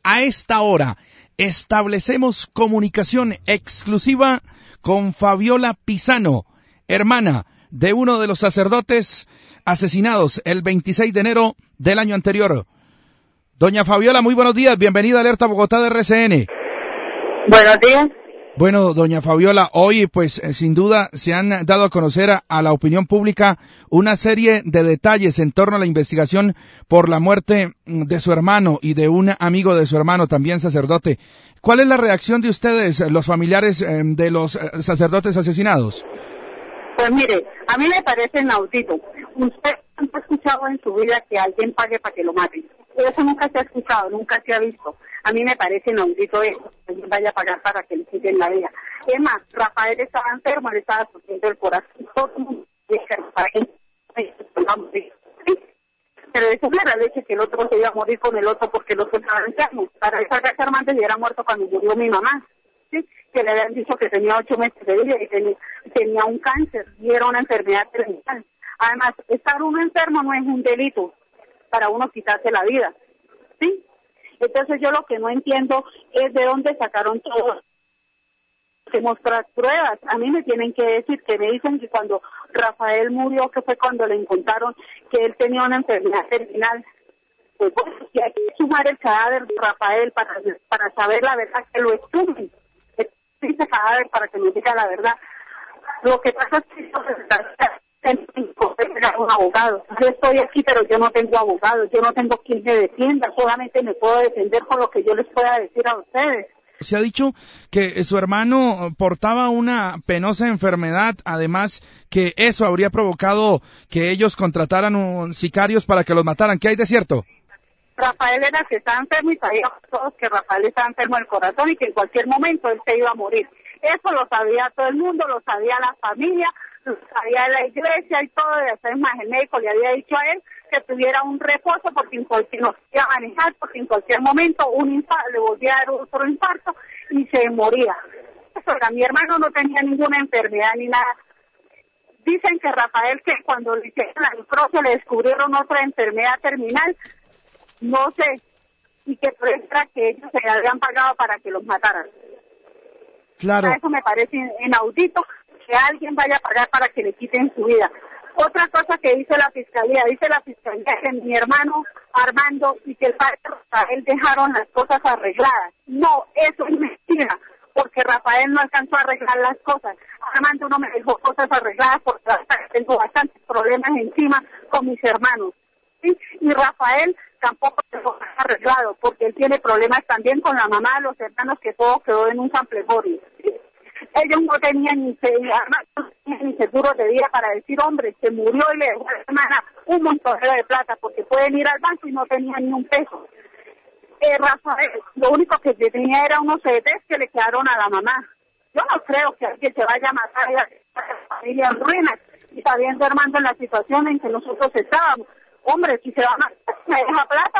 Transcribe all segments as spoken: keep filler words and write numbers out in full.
A esta hora establecemos comunicación exclusiva con Fabiola Pisano, hermana de uno de los sacerdotes asesinados el veintiséis de enero del año anterior. Doña Fabiola, muy buenos días, bienvenida a Alerta Bogotá de R C N. Buenos días. Bueno, doña Fabiola, hoy pues eh, sin duda se han dado a conocer a, a la opinión pública una serie de detalles en torno a la investigación por la muerte de su hermano y de un amigo de su hermano, también sacerdote. ¿Cuál es la reacción de ustedes, los familiares eh, de los eh, sacerdotes asesinados? Pues mire, a mí me parece inaudito. Usted no ha escuchado en su vida que alguien pague para que lo maten. Eso nunca se ha escuchado, nunca se ha visto. A mí me parece inaudito eso, que alguien vaya a pagar para que le quiten la vida. Es más, Rafael estaba enfermo, le estaba sufriendo el corazón. Todo el mundo dice que Rafael iba a morir. ¿Sí? Pero eso no era leche que el otro se iba a morir con el otro porque el otro estaba enfermo. Para esa casa Hernández ya era muerto cuando murió mi mamá. ¿Sí? Que le habían dicho que tenía ocho meses de vida y tenía, tenía un cáncer y era una enfermedad terminal. Además, estar uno enfermo no es un delito para uno quitarse la vida, ¿sí? Entonces yo lo que no entiendo es de dónde sacaron todo, que mostrar pruebas. A mí me tienen que decir, que me dicen que cuando Rafael murió, que fue cuando le encontraron que él tenía una enfermedad terminal, pues bueno, si hay que sumar el cadáver de Rafael para, para saber la verdad, que lo estumen, ese cadáver para que nos diga la verdad. Lo que pasa es que un abogado. Yo estoy aquí, pero yo no tengo abogado, yo no tengo quien me defienda, solamente me puedo defender con lo que yo les pueda decir a ustedes. Se ha dicho que su hermano portaba una penosa enfermedad, además que eso habría provocado que ellos contrataran un, sicarios para que los mataran. ¿Qué hay de cierto? Rafael era que estaba enfermo y sabíamos todos que Rafael estaba enfermo del corazón y que en cualquier momento él se iba a morir. Eso lo sabía todo el mundo, lo sabía la familia, lo sabía la iglesia y todo. Es más, el médico le había dicho a él que tuviera un reposo porque en cualquier, no podía manejar, porque en cualquier momento un infarto, le volvía a dar otro infarto y se moría. Eso era, mi hermano no tenía ninguna enfermedad ni nada. Dicen que Rafael, que cuando le hicieron la necropsia le descubrieron otra enfermedad terminal, no sé, y que prueba que ellos se habían pagado para que los mataran. Claro. Eso me parece inaudito, que alguien vaya a pagar para que le quiten su vida. Otra cosa que dice la fiscalía, dice la fiscalía que mi hermano Armando y que el padre Rafael dejaron las cosas arregladas. No, eso es mentira, porque Rafael no alcanzó a arreglar las cosas. Armando no me dejó cosas arregladas porque tengo bastantes problemas encima con mis hermanos. ¿Sí? Y Rafael tampoco se lo ha arreglado, porque él tiene problemas también con la mamá de los hermanos, que todo quedó en un samplegorio. ¿Sí? Ellos no tenían ni, no tenían ni seguro de vida para decir, hombre, se murió y le dejó a la hermana un montón de plata, porque pueden ir al banco y no tenían ni un peso. Eh, Rafael, lo único que tenía era unos C Ds que le quedaron a la mamá. Yo no creo que alguien se vaya a matar a la familia en ruinas, y sabiendo, Armando, en la situación en que nosotros estábamos. Hombre, si se va a matar, me deja plata.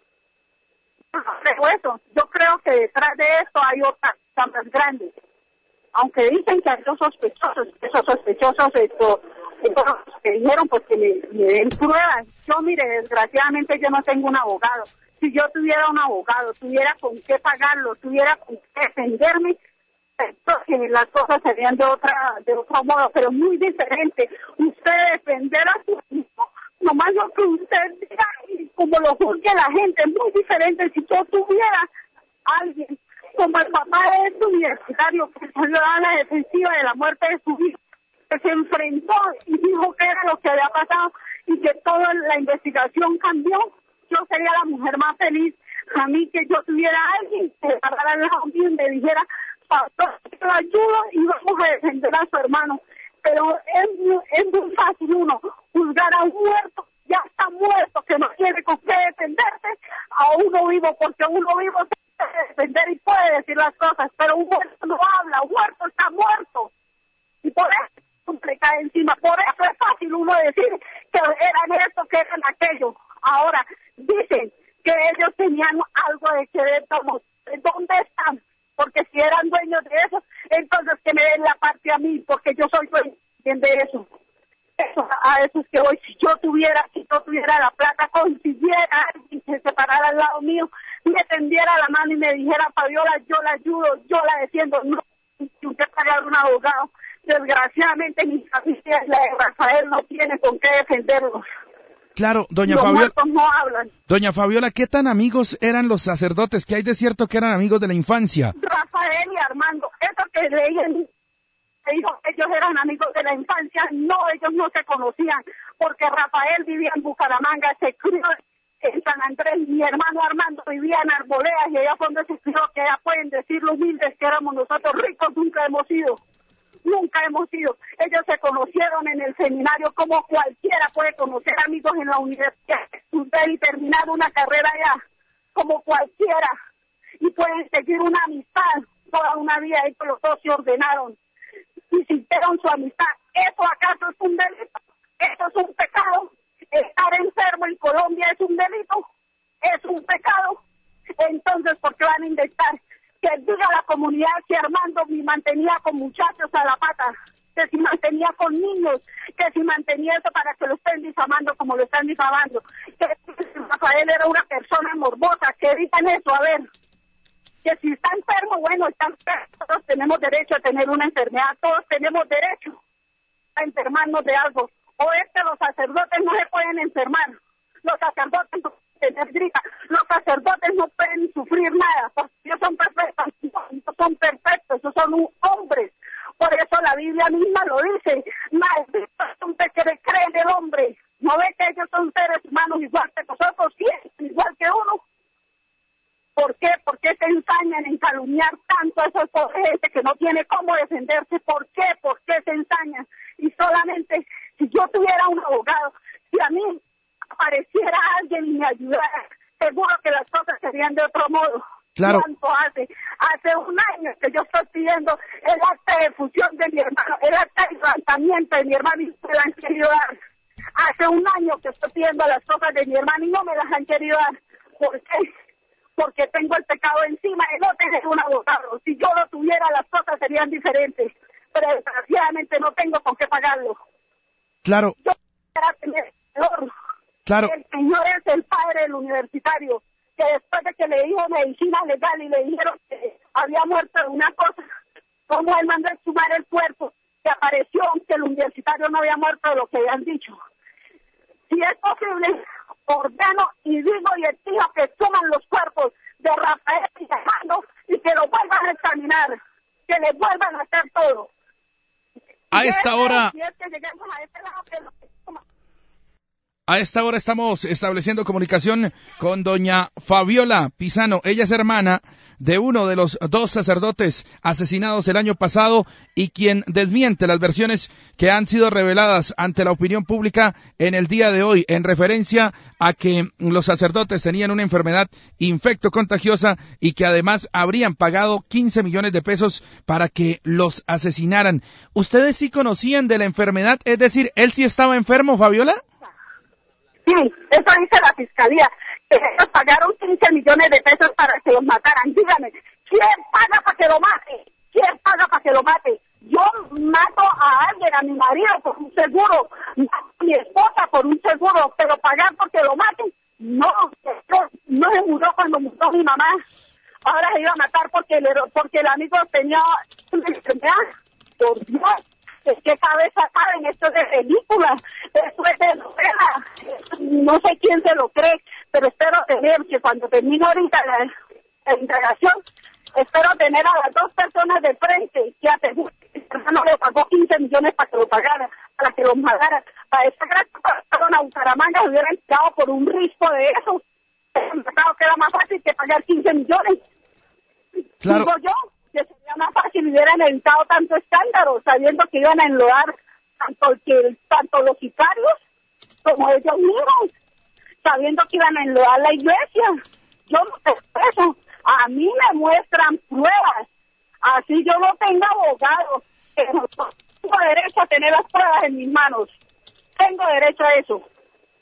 Pero eso, yo creo que detrás de esto hay otras más grandes. Aunque dicen que hay dos sospechosos, esos sospechosos, esto, esto que dijeron, pues que me, me den pruebas. Yo, mire, desgraciadamente yo no tengo un abogado. Si yo tuviera un abogado, tuviera con qué pagarlo, tuviera con qué defenderme, entonces las cosas serían de otra, de otro modo, pero muy diferente. Usted defender a su hijo, nomás lo que usted diga y como lo juzgue la gente, es muy diferente. Si yo tuviera a alguien como el papá de este universitario que salió a la defensiva de la muerte de su hijo, que se enfrentó y dijo que era lo que había pasado y que toda la investigación cambió, yo sería la mujer más feliz. A mí, que yo tuviera a alguien que me parara al lado mío y me dijera, pastor, te lo ayudo y vamos a defender a su hermano. Pero es, es muy fácil uno juzgar a un muerto, ya está muerto, que no tiene con qué defenderse, a uno vivo, porque uno vivo se puede defender y puede decir las cosas, pero un muerto no habla, un muerto está muerto. Y por eso le cae encima, por eso es fácil uno decir que eran esto, que eran aquello. Ahora, dicen que ellos tenían algo de que ver, ¿dónde están? Porque si eran dueños de eso, entonces que me den la parte a mí, porque yo soy dueño de eso. Eso, a eso es que hoy, si yo tuviera, si yo tuviera la plata, consiguiera a alguien que se parara al lado mío, me tendiera la mano y me dijera, Fabiola, yo la ayudo, yo la defiendo, no, si usted pagar un abogado. Desgraciadamente mi familia, la de Rafael, no tiene con qué defenderlos. Claro, doña Los Fabiola. muertos no hablan. Doña Fabiola, ¿qué tan amigos eran los sacerdotes? Que hay de cierto que eran amigos de la infancia. Rafael y Armando, eso que leí, dijo que ellos eran amigos de la infancia, no, ellos no se conocían, porque Rafael vivía en Bucaramanga, se crió en San Andrés, mi hermano Armando vivía en Arboledas, y allá fue donde se crió, que ya pueden decir los humildes que éramos nosotros, ricos nunca hemos sido. Nunca hemos sido. Ellos se conocieron en el seminario como cualquiera puede conocer amigos en la universidad, estudiar y terminar una carrera allá, como cualquiera. Y pueden seguir una amistad toda una vida. Ellos los dos se ordenaron y sintieron su amistad. ¿Eso acaso es un delito? ¿Eso es un pecado? ¿Estar enfermo en Colombia es un delito? ¿Es un pecado? Entonces, ¿por qué van a intentar? Que diga a la comunidad que Armando me mantenía con muchachos a la pata, que si mantenía con niños, que si mantenía eso para que lo estén difamando como lo están difamando, que Rafael era una persona morbosa, que digan eso, a ver, que si está enfermo, bueno, está enfermo, todos tenemos derecho a tener una enfermedad, todos tenemos derecho a enfermarnos de algo, o es que los sacerdotes no se pueden enfermar, los sacerdotes no tener gripa. Los sacerdotes no pueden sufrir nada, porque ellos son perfectos, no son perfectos, ellos son un hombres. Por eso la Biblia misma lo dice, maldito es usted que cree en el hombre. ¿No ve que ellos son seres humanos igual que nosotros, sí, igual que uno? ¿Por qué? ¿Por qué se ensañan en calumniar tanto a esa gente que no tiene cómo defenderse? ¿Por qué? ¿Por qué se ensañan? Y solamente, si yo tuviera un abogado, si a mí apareciera alguien y me ayudara, seguro que las cosas serían de otro modo. Claro. ¿Cuánto hace? Hace un año que yo estoy pidiendo el acta de fusión de mi hermano, el acta de lanzamiento de mi hermano y me la han querido dar. Hace un año que estoy pidiendo las cosas de mi hermano y no me las han querido dar. ¿Por qué? Porque tengo el pecado encima de no tener un abogado. Si yo lo tuviera, las cosas serían diferentes. Pero desgraciadamente no tengo con qué pagarlo. Claro. Yo quisiera tener valor. Claro. El señor es el padre del universitario, que después de que le dijo medicina legal y le dijeron que había muerto de una cosa, como él mandó a exhumar el cuerpo, que apareció que el universitario no había muerto de lo que habían dicho. Si es posible, ordeno y digo y exijo que suman los cuerpos de Rafael y Armando y que lo vuelvan a examinar, que le vuelvan a hacer todo. A esta hora... Si es que lleguemos a este lado, que lo A esta hora estamos estableciendo comunicación con doña Fabiola Pisano. Ella es hermana de uno de los dos sacerdotes asesinados el año pasado y quien desmiente las versiones que han sido reveladas ante la opinión pública en el día de hoy en referencia a que los sacerdotes tenían una enfermedad infectocontagiosa y que además habrían pagado quince millones de pesos para que los asesinaran. ¿Ustedes sí conocían de la enfermedad? Es decir, ¿él sí estaba enfermo, Fabiola? Sí, eso dice la fiscalía, que ellos pagaron quince millones de pesos para que los mataran. Dígame, ¿quién paga para que lo mate? ¿Quién paga para que lo mate? Yo mato a alguien, a mi marido por un seguro, a mi esposa por un seguro, pero pagar porque lo maten, no, no se murió cuando murió mi mamá. Ahora se iba a matar porque el, porque el amigo tenía una enfermedad. Por Dios. ¿Qué cabeza caben? Esto es de película, esto es de novela, no sé quién se lo cree, pero espero tener que cuando termine ahorita la, la indagación, espero tener a las dos personas de frente que aseguran que mi hermano le pagó quince millones para que lo pagara, para que lo matara, para esa gran persona a Bucaramanga se hubieran quedado por un risco de eso, pensado que era más fácil que pagar quince millones, claro. Digo yo. Que sería más fácil y hubieran evitado tanto escándalo, sabiendo que iban a enlodar tanto, que, tanto los sicarios como ellos mismos, sabiendo que iban a enlodar la iglesia. Yo no sé eso. A mí me muestran pruebas. Así yo no tengo abogado. Pero tengo derecho a tener las pruebas en mis manos. Tengo derecho a eso.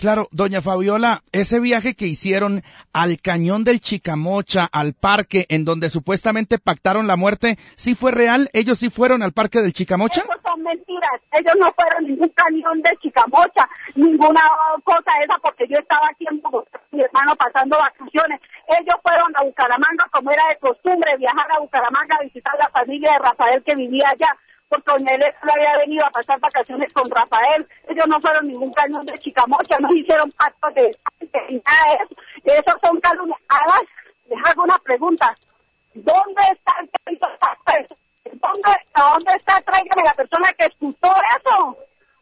Claro, doña Fabiola, ese viaje que hicieron al cañón del Chicamocha, al parque, en donde supuestamente pactaron la muerte, ¿sí fue real? ¿Ellos sí fueron al parque del Chicamocha? Eso son mentiras. Ellos no fueron ningún cañón de Chicamocha, ninguna cosa esa, porque yo estaba aquí en Bogotá, mi hermano pasando vacaciones. Ellos fueron a Bucaramanga, como era de costumbre, viajar a Bucaramanga a visitar la familia de Rafael que vivía allá, porque doña Elena no había venido a pasar vacaciones con Rafael. Ellos no fueron ningún cañón de Chicamocha, no hicieron pactos de ni nada de eso. Esos son calumnias. Además, les hago una pregunta. ¿Dónde está el que hizo eso? ¿Dónde, ¿A dónde está? Tráigame la persona que escuchó eso.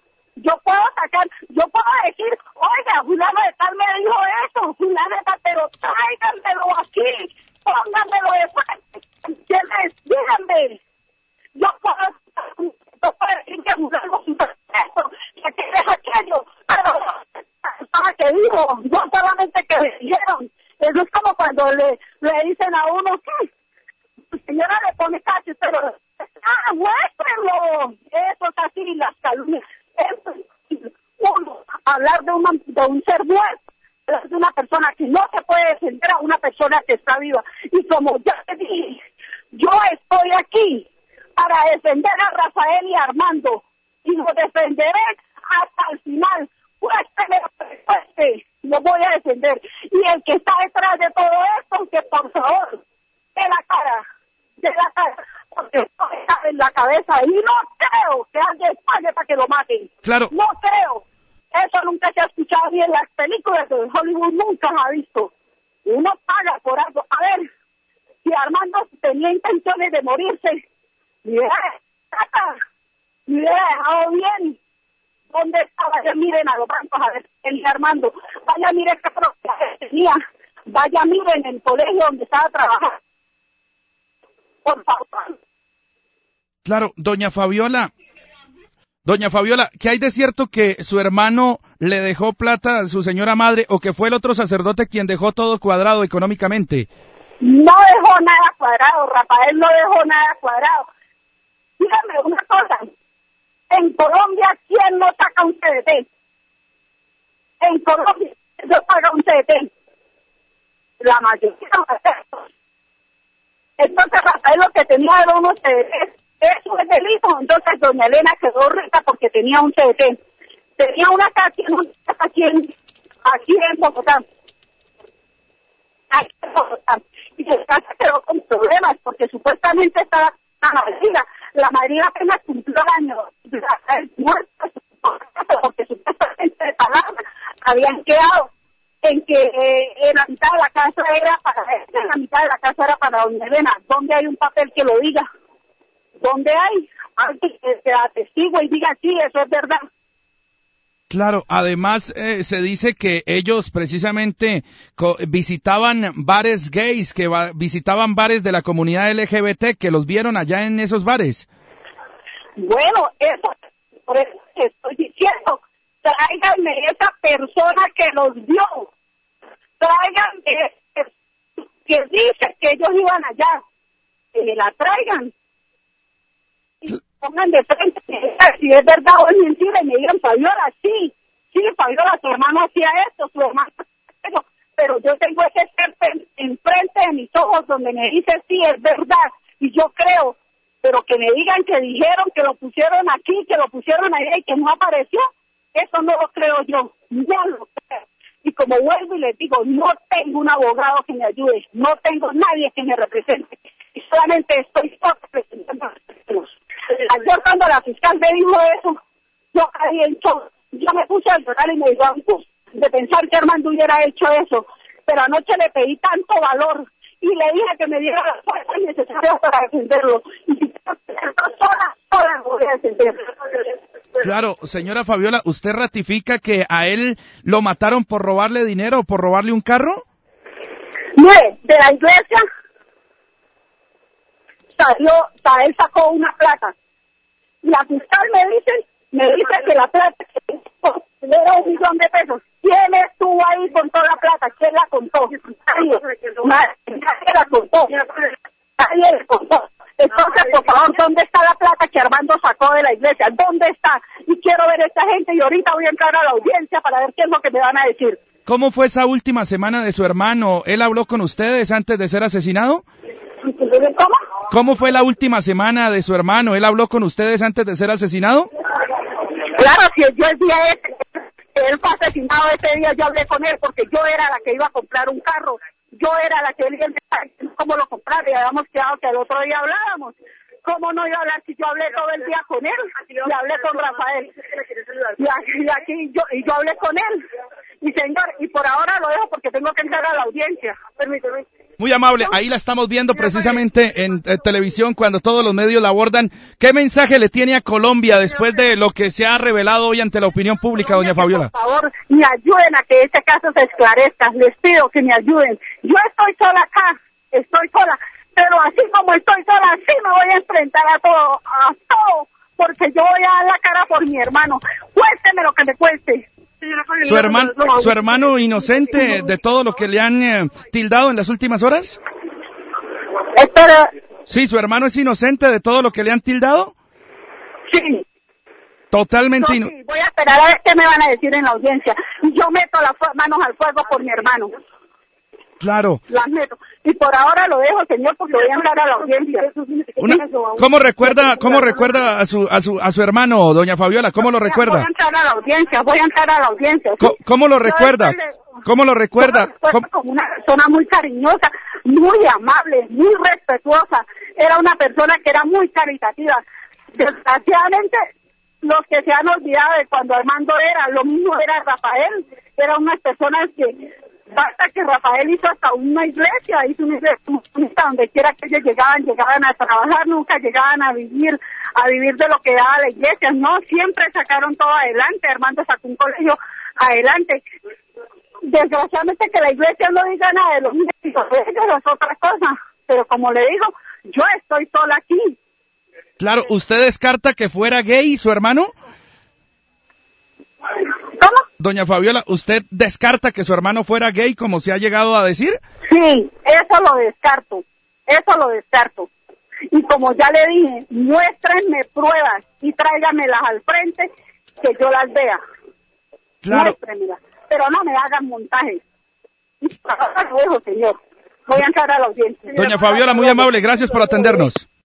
Yo puedo sacar, yo puedo decir, oiga, fulano de tal me dijo eso, fulano de tal, pero tráiganmelo aquí, pónganmelo de frente, ¿entiendes? Díganme. Yo puedo, yo puedo decir que fulano hizo eso, que quiere es aquello, pero la persona que dijo, no solamente que le dijeron. Eso es como cuando le, le dicen a uno que señora le pone cachos, pero ¡ah, muéstrenlo! Eso es así, las calumnias. Eso es uno, hablar de, una, de un ser muerto, hablar de una persona que no se puede defender a una persona que está viva. Y como ya te dije, yo estoy aquí para defender a Rafael y a Armando, y lo defenderé hasta el final. Cuésteme lo que cueste, lo voy a defender. Y el que está detrás de todo esto, que por favor, de la cara, de la cara, porque está en la cabeza, y no creo que alguien pague para que lo maten. Claro. No creo. Eso nunca se ha escuchado ni en las películas de Hollywood, nunca se ha visto. Uno paga por algo. A ver, si Armando tenía intenciones de morirse, me hubiera dejado, me hubiera dejado bien. ¿Dónde está? Vaya, miren a los bancos, a ver, el Armando. Vaya, miren qué propiedad tenía. Vaya, miren el colegio donde estaba trabajando. Por favor. Claro, doña Fabiola, doña Fabiola, ¿qué hay de cierto que su hermano le dejó plata a su señora madre o que fue el otro sacerdote quien dejó todo cuadrado económicamente? No dejó nada cuadrado, Rafael no dejó nada cuadrado. Dígame una cosa, en Colombia, ¿quién no saca un C D T? En Colombia, ¿quién no paga un C D T? La mayoría de los. Entonces Rafael lo que tenía era unos C D T. Eso es delito. Entonces doña Elena quedó rica porque tenía un C D T. Tenía una casa aquí en, aquí en Bogotá. Aquí en Bogotá. Y su casa quedó con problemas porque supuestamente estaba la madrina. La madrina apenas cumplió el año. Rafael muerto porque supuestamente de palabra habían quedado en que eh, la mitad de la casa era para él, la mitad de la casa era para doña Elena. ¿Dónde hay un papel que lo diga? ¿Dónde hay? Alguien que sea testigo y diga, sí, eso es verdad. Claro, además eh, se dice que ellos precisamente co- visitaban bares gays, que va- visitaban bares de la comunidad L G B T, que los vieron allá en esos bares. Bueno, eso, por eso estoy diciendo, tráiganme esa persona que los vio, traigan que, que dice que ellos iban allá, que me la traigan. Y pongan de frente si es verdad o es mentira y me digan, Fabiola, sí, sí, Fabiola, tu hermano hacía esto, su hermano eso, pero yo tengo ese ser enfrente de mis ojos donde me dice, sí, es verdad, y yo creo, pero que me digan que dijeron que lo pusieron aquí, que lo pusieron allá y que no apareció, eso no lo creo yo, no lo creo. Y como vuelvo y les digo, no tengo un abogado que me ayude, no tengo nadie que me represente, y solamente estoy representando a los. Ayer cuando la fiscal me dijo eso, yo caí en shock. Yo me puse a llorar y me dio angustia de pensar que Armando hubiera hecho eso. Pero anoche le pedí tanto valor y le dije que me diera las fuerzas necesarias para defenderlo. Y si sola, sola lo voy a defender. Claro, señora Fabiola, ¿usted ratifica que a él lo mataron por robarle dinero o por robarle un carro? Mire, de la iglesia salió, él sacó una plata. Y la fiscal me dice, me dice que la plata era un millón de pesos. ¿Quién estuvo ahí con toda la plata? ¿Quién la contó? Nadie, nadie la contó. Nadie la contó. Entonces, por favor, ¿dónde está la plata que Armando sacó de la iglesia? ¿Dónde está? Y quiero ver a esta gente y ahorita voy a entrar a la audiencia para ver qué es lo que me van a decir. ¿Cómo fue esa última semana de su hermano? ¿Él habló con ustedes antes de ser asesinado? ¿Cómo? ¿Cómo fue la última semana de su hermano? ¿Él habló con ustedes antes de ser asesinado? Claro, si yo el día ese, él fue asesinado ese día, yo hablé con él porque yo era la que iba a comprar un carro. Yo era la que él me estaba diciendo cómo lo comprar y habíamos quedado que al otro día hablábamos. ¿Cómo no iba a hablar si yo hablé todo el día con él? Y hablé con Rafael. Y aquí, y aquí yo, y yo hablé con él. Y señor, y por ahora lo dejo porque tengo que entrar a la audiencia. Permíteme. Muy amable, ahí la estamos viendo precisamente en eh, televisión cuando todos los medios la abordan. ¿Qué mensaje le tiene a Colombia después de lo que se ha revelado hoy ante la opinión pública, doña Fabiola? Por favor, me ayuden a que este caso se esclarezca. Les pido que me ayuden. Yo estoy sola acá, estoy sola. Pero así como estoy sola, así me voy a enfrentar a todo, a todo. Porque yo voy a dar la cara por mi hermano. Cuésteme lo que me cueste. ¿Su hermano, su hermano inocente de todo lo que le han eh, tildado en las últimas horas? Espera. Sí, ¿su hermano es inocente de todo lo que le han tildado? Sí. Totalmente No, inocente. sí, voy a esperar a ver qué me van a decir en la audiencia. Yo meto las manos al fuego por mi hermano. Claro. Las meto. Y por ahora lo dejo, señor, porque voy a entrar a la audiencia. Una, ¿Cómo recuerda, cómo recuerda a su, a su, a su hermano, doña Fabiola? ¿Cómo lo recuerda? Voy a entrar a la audiencia, voy a entrar a la audiencia. ¿Sí? ¿Cómo, cómo lo recuerda? ¿Cómo lo recuerda? ¿Cómo? Como una persona muy cariñosa, muy amable, muy respetuosa. Era una persona que era muy caritativa. Desgraciadamente, los que se han olvidado de cuando Armando era, lo mismo era Rafael. Eran unas personas que... Basta que Rafael hizo hasta una iglesia, hizo una iglesia comunista donde quiera que ellos llegaban, llegaban a trabajar, nunca llegaban a vivir, a vivir de lo que daba la iglesia, no, siempre sacaron todo adelante, Armando sacó un colegio adelante. Desgraciadamente que la iglesia no diga nada de los niños y los ellos es otra cosa, pero como le digo, yo estoy sola aquí. Claro, ¿usted descarta que fuera gay su hermano? ¿Cómo? Doña Fabiola, ¿usted descarta que su hermano fuera gay como se ha llegado a decir? Sí, eso lo descarto, eso lo descarto. Y como ya le dije, muéstrenme pruebas y tráigamelas al frente que yo las vea. Claro. Muéstrenmelas, pero no me hagan montajes. Y para lo dejo, señor. Voy a entrar a la audiencia. Doña Fabiola, muy amable, gracias por atendernos.